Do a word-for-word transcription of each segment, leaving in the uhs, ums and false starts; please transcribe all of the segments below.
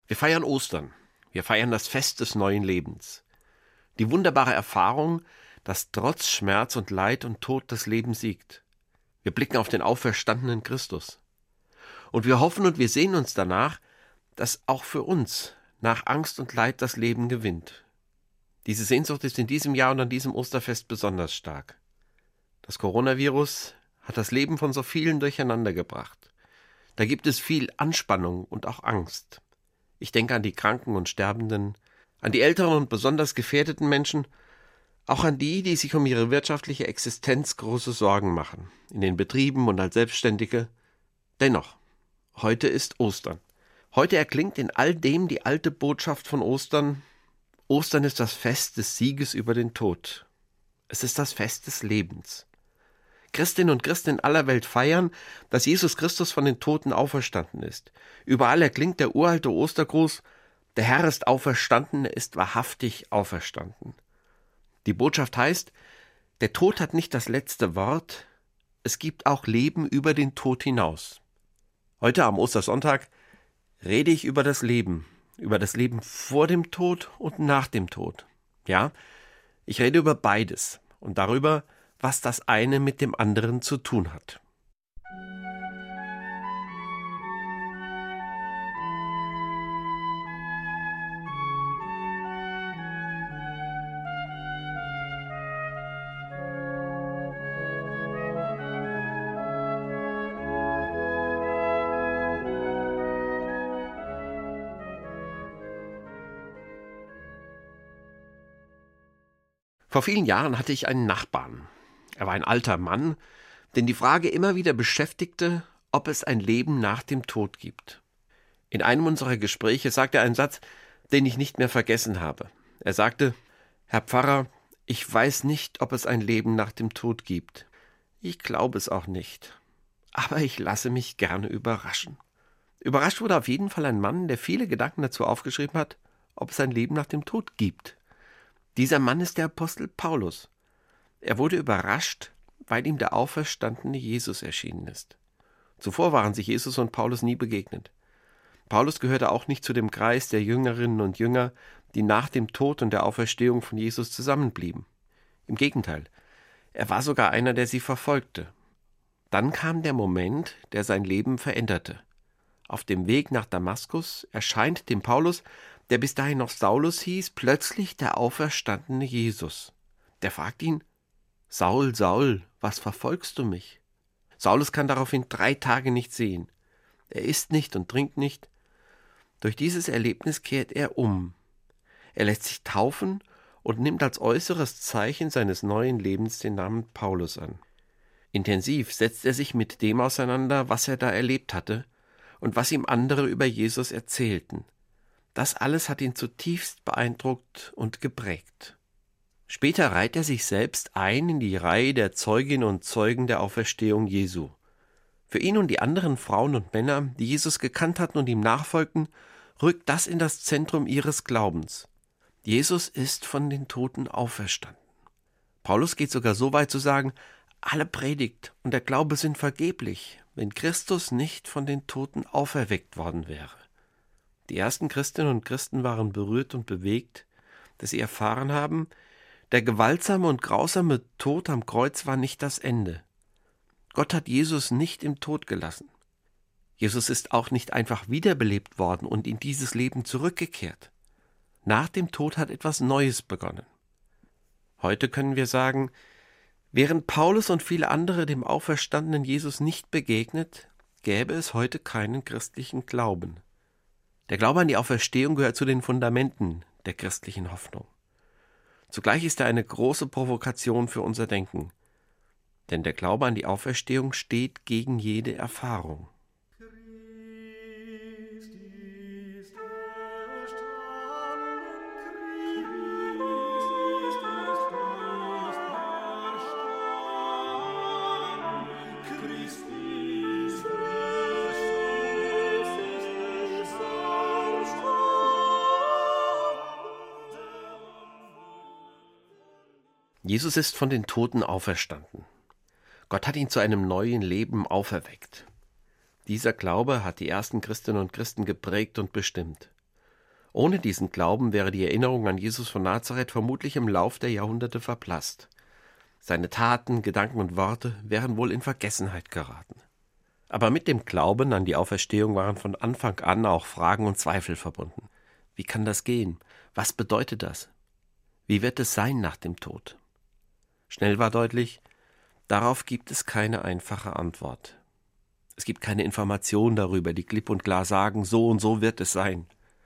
Wir feiern Ostern. Wir feiern das Fest des neuen Lebens. Die wunderbare Erfahrung, dass trotz Schmerz und Leid und Tod das Leben siegt. Wir blicken auf den auferstandenen Christus. Und wir hoffen und wir sehnen uns danach, dass auch für uns nach Angst und Leid das Leben gewinnt. Diese Sehnsucht ist in diesem Jahr und an diesem Osterfest besonders stark. Das Coronavirus hat das Leben von so vielen durcheinander gebracht. Da gibt es viel Anspannung und auch Angst. Ich denke an die Kranken und Sterbenden, an die älteren und besonders gefährdeten Menschen, auch an die, die sich um ihre wirtschaftliche Existenz große Sorgen machen, in den Betrieben und als Selbstständige. Dennoch, heute ist Ostern. Heute erklingt in all dem die alte Botschaft von Ostern. Ostern ist das Fest des Sieges über den Tod. Es ist das Fest des Lebens. Christinnen und Christen in aller Welt feiern, dass Jesus Christus von den Toten auferstanden ist. Überall erklingt der uralte Ostergruß: Der Herr ist auferstanden, er ist wahrhaftig auferstanden. Die Botschaft heißt, der Tod hat nicht das letzte Wort, es gibt auch Leben über den Tod hinaus. Heute am Ostersonntag rede ich über das Leben, über das Leben vor dem Tod und nach dem Tod. Ja, ich rede über beides und darüber, was das eine mit dem anderen zu tun hat. Vor vielen Jahren hatte ich einen Nachbarn. Er war ein alter Mann, den die Frage immer wieder beschäftigte, ob es ein Leben nach dem Tod gibt. In einem unserer Gespräche sagte er einen Satz, den ich nicht mehr vergessen habe. Er sagte: Herr Pfarrer, ich weiß nicht, ob es ein Leben nach dem Tod gibt. Ich glaube es auch nicht. Aber ich lasse mich gerne überraschen. Überrascht wurde auf jeden Fall ein Mann, der viele Gedanken dazu aufgeschrieben hat, ob es ein Leben nach dem Tod gibt. Dieser Mann ist der Apostel Paulus. Er wurde überrascht, weil ihm der auferstandene Jesus erschienen ist. Zuvor waren sich Jesus und Paulus nie begegnet. Paulus gehörte auch nicht zu dem Kreis der Jüngerinnen und Jünger, die nach dem Tod und der Auferstehung von Jesus zusammenblieben. Im Gegenteil, er war sogar einer, der sie verfolgte. Dann kam der Moment, der sein Leben veränderte. Auf dem Weg nach Damaskus erscheint dem Paulus, der bis dahin noch Saulus hieß, plötzlich der auferstandene Jesus. Der fragt ihn: Saul, Saul, was verfolgst du mich? Saulus kann daraufhin drei Tage nicht sehen. Er isst nicht und trinkt nicht. Durch dieses Erlebnis kehrt er um. Er lässt sich taufen und nimmt als äußeres Zeichen seines neuen Lebens den Namen Paulus an. Intensiv setzt er sich mit dem auseinander, was er da erlebt hatte und was ihm andere über Jesus erzählten. Das alles hat ihn zutiefst beeindruckt und geprägt. Später reiht er sich selbst ein in die Reihe der Zeuginnen und Zeugen der Auferstehung Jesu. Für ihn und die anderen Frauen und Männer, die Jesus gekannt hatten und ihm nachfolgten, rückt das in das Zentrum ihres Glaubens. Jesus ist von den Toten auferstanden. Paulus geht sogar so weit zu sagen, alle Predigt und der Glaube sind vergeblich, wenn Christus nicht von den Toten auferweckt worden wäre. Die ersten Christinnen und Christen waren berührt und bewegt, dass sie erfahren haben, der gewaltsame und grausame Tod am Kreuz war nicht das Ende. Gott hat Jesus nicht im Tod gelassen. Jesus ist auch nicht einfach wiederbelebt worden und in dieses Leben zurückgekehrt. Nach dem Tod hat etwas Neues begonnen. Heute können wir sagen, wären Paulus und viele andere dem auferstandenen Jesus nicht begegnet, gäbe es heute keinen christlichen Glauben. Der Glaube an die Auferstehung gehört zu den Fundamenten der christlichen Hoffnung. Zugleich ist er eine große Provokation für unser Denken, denn der Glaube an die Auferstehung steht gegen jede Erfahrung. Jesus ist von den Toten auferstanden. Gott hat ihn zu einem neuen Leben auferweckt. Dieser Glaube hat die ersten Christinnen und Christen geprägt und bestimmt. Ohne diesen Glauben wäre die Erinnerung an Jesus von Nazareth vermutlich im Lauf der Jahrhunderte verblasst. Seine Taten, Gedanken und Worte wären wohl in Vergessenheit geraten. Aber mit dem Glauben an die Auferstehung waren von Anfang an auch Fragen und Zweifel verbunden. Wie kann das gehen? Was bedeutet das? Wie wird es sein nach dem Tod? Schnell war deutlich, darauf gibt es keine einfache Antwort. Es gibt keine Information darüber, die klipp und klar sagen, so und so wird es sein.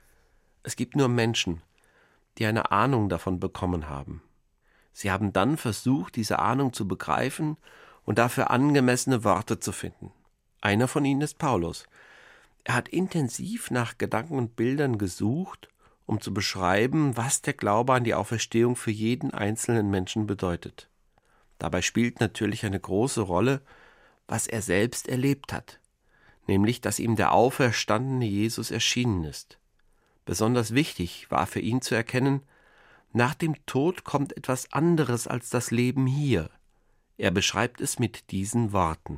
Es gibt nur Menschen, die eine Ahnung davon bekommen haben. Sie haben dann versucht, diese Ahnung zu begreifen und dafür angemessene Worte zu finden. Einer von ihnen ist Paulus. Er hat intensiv nach Gedanken und Bildern gesucht, um zu beschreiben, was der Glaube an die Auferstehung für jeden einzelnen Menschen bedeutet. Dabei spielt natürlich eine große Rolle, was er selbst erlebt hat, nämlich, dass ihm der auferstandene Jesus erschienen ist. Besonders wichtig war für ihn zu erkennen, nach dem Tod kommt etwas anderes als das Leben hier. Er beschreibt es mit diesen Worten.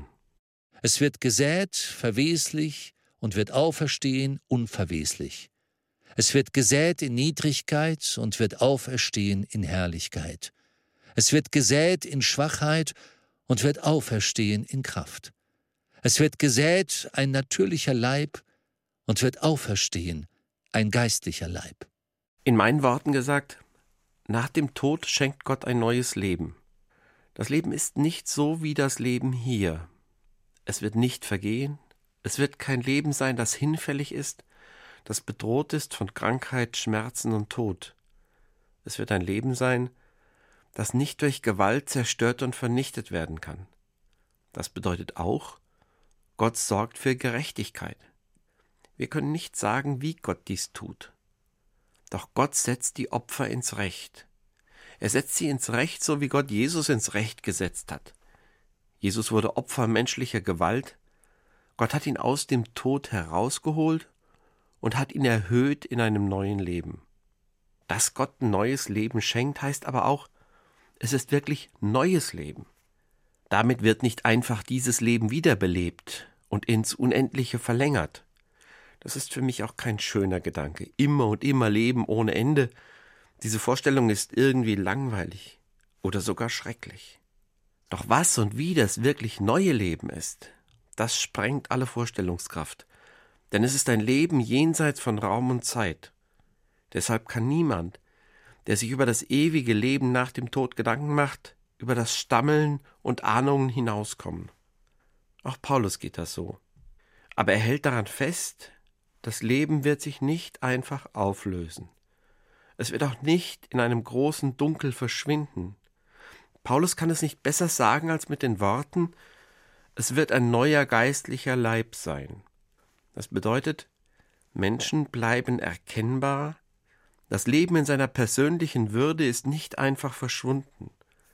Es wird gesät, verweslich, und wird auferstehen, unverweslich. Es wird gesät in Niedrigkeit und wird auferstehen in Herrlichkeit. Es wird gesät in Schwachheit und wird auferstehen in Kraft. Es wird gesät ein natürlicher Leib und wird auferstehen ein geistlicher Leib. In meinen Worten gesagt, nach dem Tod schenkt Gott ein neues Leben. Das Leben ist nicht so wie das Leben hier. Es wird nicht vergehen, es wird kein Leben sein, das hinfällig ist, das bedroht ist von Krankheit, Schmerzen und Tod. Es wird ein Leben sein, das nicht durch Gewalt zerstört und vernichtet werden kann. Das bedeutet auch, Gott sorgt für Gerechtigkeit. Wir können nicht sagen, wie Gott dies tut. Doch Gott setzt die Opfer ins Recht. Er setzt sie ins Recht, so wie Gott Jesus ins Recht gesetzt hat. Jesus wurde Opfer menschlicher Gewalt. Gott hat ihn aus dem Tod herausgeholt und hat ihn erhöht in einem neuen Leben. Dass Gott ein neues Leben schenkt, heißt aber auch, es ist wirklich neues Leben. Damit wird nicht einfach dieses Leben wiederbelebt und ins Unendliche verlängert. Das ist für mich auch kein schöner Gedanke. Immer und immer Leben ohne Ende. Diese Vorstellung ist irgendwie langweilig oder sogar schrecklich. Doch was und wie das wirklich neue Leben ist, das sprengt alle Vorstellungskraft. Denn es ist ein Leben jenseits von Raum und Zeit. Deshalb kann niemand, der sich über das ewige Leben nach dem Tod Gedanken macht, über das Stammeln und Ahnungen hinauskommen. Auch Paulus geht das so. Aber er hält daran fest, das Leben wird sich nicht einfach auflösen. Es wird auch nicht in einem großen Dunkel verschwinden. Paulus kann es nicht besser sagen als mit den Worten, es wird ein neuer geistlicher Leib sein. Das bedeutet, Menschen bleiben erkennbar, das Leben in seiner persönlichen Würde ist nicht einfach verschwunden.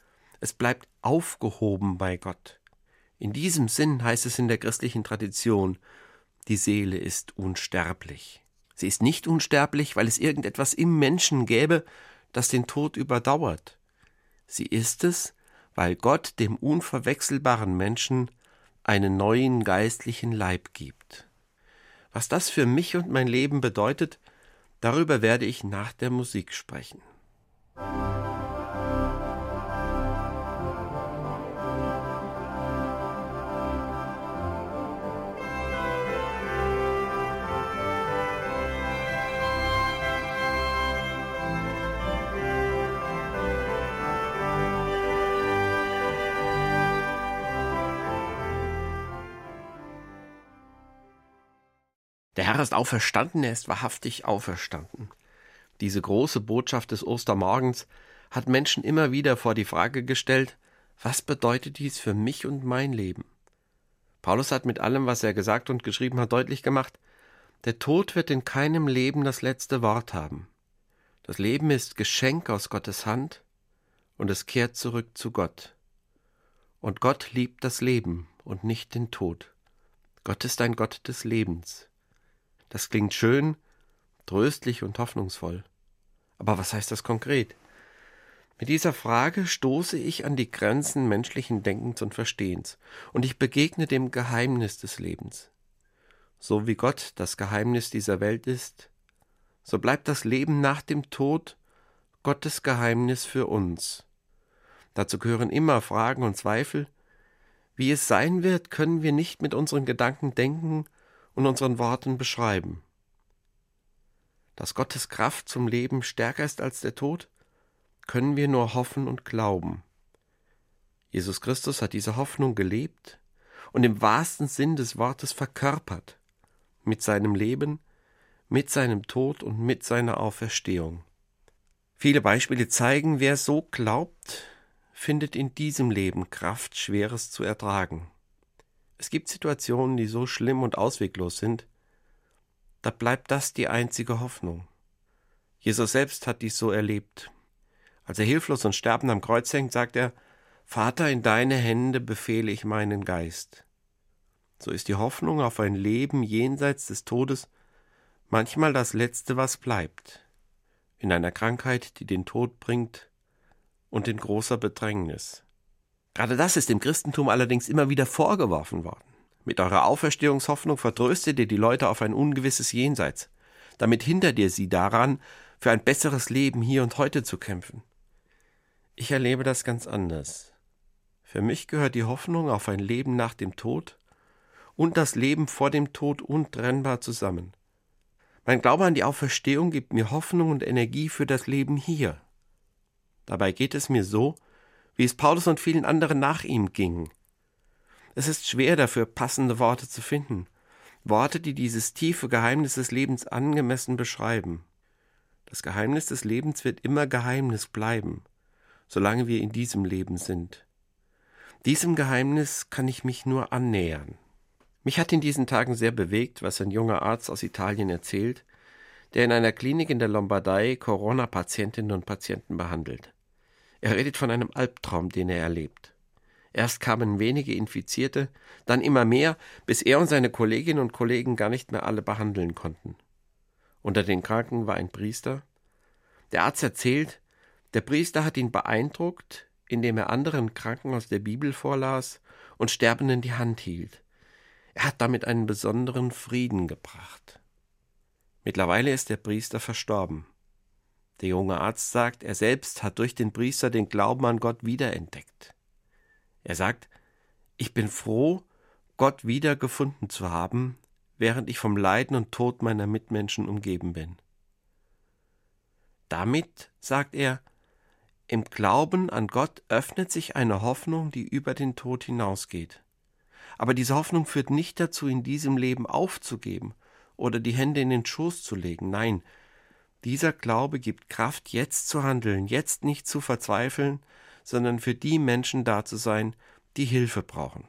Es bleibt aufgehoben bei Gott. In diesem Sinn heißt es in der christlichen Tradition, die Seele ist unsterblich. Sie ist nicht unsterblich, weil es irgendetwas im Menschen gäbe, das den Tod überdauert. Sie ist es, weil Gott dem unverwechselbaren Menschen einen neuen geistlichen Leib gibt. Was das für mich und mein Leben bedeutet, darüber werde ich nach der Musik sprechen. Der Herr ist auferstanden, er ist wahrhaftig auferstanden. Diese große Botschaft des Ostermorgens hat Menschen immer wieder vor die Frage gestellt, was bedeutet dies für mich und mein Leben? Paulus hat mit allem, was er gesagt und geschrieben hat, deutlich gemacht, der Tod wird in keinem Leben das letzte Wort haben. Das Leben ist Geschenk aus Gottes Hand und es kehrt zurück zu Gott. Und Gott liebt das Leben und nicht den Tod. Gott ist ein Gott des Lebens. Das klingt schön, tröstlich und hoffnungsvoll. Aber was heißt das konkret? Mit dieser Frage stoße ich an die Grenzen menschlichen Denkens und Verstehens und ich begegne dem Geheimnis des Lebens. So wie Gott das Geheimnis dieser Welt ist, so bleibt das Leben nach dem Tod Gottes Geheimnis für uns. Dazu gehören immer Fragen und Zweifel. Wie es sein wird, können wir nicht mit unseren Gedanken denken und unseren Worten beschreiben. Dass Gottes Kraft zum Leben stärker ist als der Tod, können wir nur hoffen und glauben. Jesus Christus hat diese Hoffnung gelebt und im wahrsten Sinn des Wortes verkörpert, mit seinem Leben, mit seinem Tod und mit seiner Auferstehung. Viele Beispiele zeigen, wer so glaubt, findet in diesem Leben Kraft, Schweres zu ertragen. Es gibt Situationen, die so schlimm und ausweglos sind, da bleibt das die einzige Hoffnung. Jesus selbst hat dies so erlebt. Als er hilflos und sterbend am Kreuz hängt, sagt er: Vater, in deine Hände befehle ich meinen Geist. So ist die Hoffnung auf ein Leben jenseits des Todes manchmal das Letzte, was bleibt. In einer Krankheit, die den Tod bringt und in großer Bedrängnis. Gerade das ist dem Christentum allerdings immer wieder vorgeworfen worden. Mit eurer Auferstehungshoffnung vertröstet ihr die Leute auf ein ungewisses Jenseits. Damit hindert ihr sie daran, für ein besseres Leben hier und heute zu kämpfen. Ich erlebe das ganz anders. Für mich gehört die Hoffnung auf ein Leben nach dem Tod und das Leben vor dem Tod untrennbar zusammen. Mein Glaube an die Auferstehung gibt mir Hoffnung und Energie für das Leben hier. Dabei geht es mir so, wie es Paulus und vielen anderen nach ihm ging. Es ist schwer, dafür passende Worte zu finden, Worte, die dieses tiefe Geheimnis des Lebens angemessen beschreiben. Das Geheimnis des Lebens wird immer Geheimnis bleiben, solange wir in diesem Leben sind. Diesem Geheimnis kann ich mich nur annähern. Mich hat in diesen Tagen sehr bewegt, was ein junger Arzt aus Italien erzählt, der in einer Klinik in der Lombardei Corona-Patientinnen und Patienten behandelt. Er redet von einem Albtraum, den er erlebt. Erst kamen wenige Infizierte, dann immer mehr, bis er und seine Kolleginnen und Kollegen gar nicht mehr alle behandeln konnten. Unter den Kranken war ein Priester. Der Arzt erzählt, der Priester hat ihn beeindruckt, indem er anderen Kranken aus der Bibel vorlas und Sterbenden die Hand hielt. Er hat damit einen besonderen Frieden gebracht. Mittlerweile ist der Priester verstorben. Der junge Arzt sagt, er selbst hat durch den Priester den Glauben an Gott wiederentdeckt. Er sagt, ich bin froh, Gott wiedergefunden zu haben, während ich vom Leiden und Tod meiner Mitmenschen umgeben bin. Damit, sagt er, im Glauben an Gott öffnet sich eine Hoffnung, die über den Tod hinausgeht. Aber diese Hoffnung führt nicht dazu, in diesem Leben aufzugeben oder die Hände in den Schoß zu legen. Nein, dieser Glaube gibt Kraft, jetzt zu handeln, jetzt nicht zu verzweifeln, sondern für die Menschen da zu sein, die Hilfe brauchen.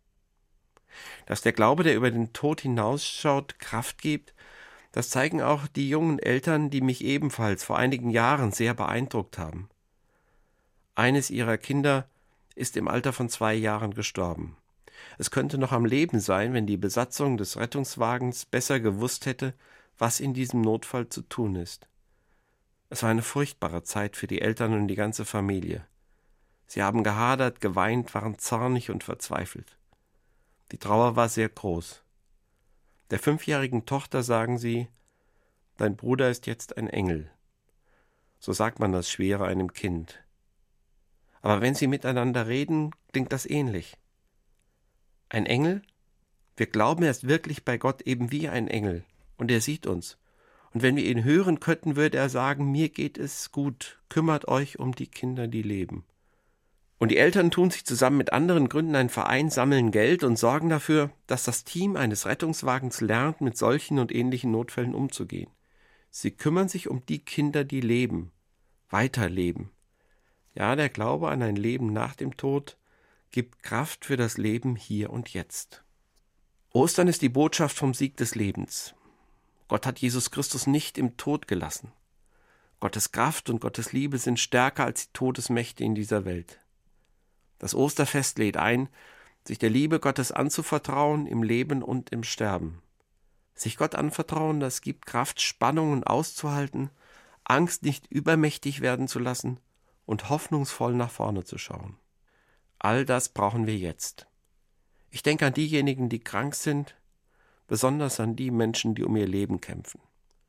Dass der Glaube, der über den Tod hinausschaut, Kraft gibt, das zeigen auch die jungen Eltern, die mich ebenfalls vor einigen Jahren sehr beeindruckt haben. Eines ihrer Kinder ist im Alter von zwei Jahren gestorben. Es könnte noch am Leben sein, wenn die Besatzung des Rettungswagens besser gewusst hätte, was in diesem Notfall zu tun ist. Es war eine furchtbare Zeit für die Eltern und die ganze Familie. Sie haben gehadert, geweint, waren zornig und verzweifelt. Die Trauer war sehr groß. Der fünfjährigen Tochter sagen sie, dein Bruder ist jetzt ein Engel. So sagt man das Schwere einem Kind. Aber wenn sie miteinander reden, klingt das ähnlich. Ein Engel? Wir glauben, er ist wirklich bei Gott eben wie ein Engel. Und er sieht uns. Und wenn wir ihn hören könnten, würde er sagen, mir geht es gut, kümmert euch um die Kinder, die leben. Und die Eltern tun sich zusammen mit anderen, gründen einen Verein, sammeln Geld und sorgen dafür, dass das Team eines Rettungswagens lernt, mit solchen und ähnlichen Notfällen umzugehen. Sie kümmern sich um die Kinder, die leben, weiterleben. Ja, der Glaube an ein Leben nach dem Tod gibt Kraft für das Leben hier und jetzt. Ostern ist die Botschaft vom Sieg des Lebens. Gott hat Jesus Christus nicht im Tod gelassen. Gottes Kraft und Gottes Liebe sind stärker als die Todesmächte in dieser Welt. Das Osterfest lädt ein, sich der Liebe Gottes anzuvertrauen im Leben und im Sterben. Sich Gott anvertrauen, das gibt Kraft, Spannungen auszuhalten, Angst nicht übermächtig werden zu lassen und hoffnungsvoll nach vorne zu schauen. All das brauchen wir jetzt. Ich denke an diejenigen, die krank sind, besonders an die Menschen, die um ihr Leben kämpfen.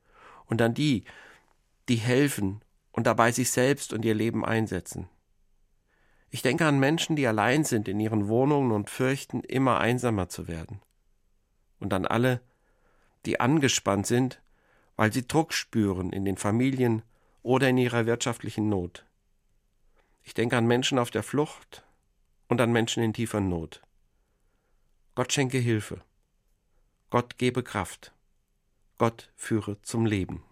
und an die, die helfen und dabei sich selbst und ihr Leben einsetzen. Ich denke an Menschen, die allein sind in ihren Wohnungen und fürchten, immer einsamer zu werden. Und an alle, die angespannt sind, weil sie Druck spüren in den Familien oder in ihrer wirtschaftlichen Not. Ich denke an Menschen auf der Flucht und an Menschen in tiefer Not. Gott schenke Hilfe. Gott gebe Kraft. Gott führe zum Leben.